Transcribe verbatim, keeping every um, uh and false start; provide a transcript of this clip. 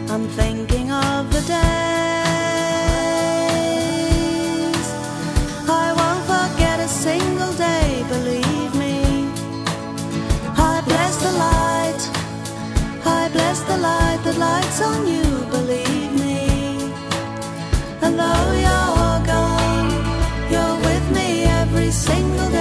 I'm thinking of the days. I won't forget a single day, believe me. I bless the light, I bless the light that lights on you, believe me. And though you're gone, you're with me every single day.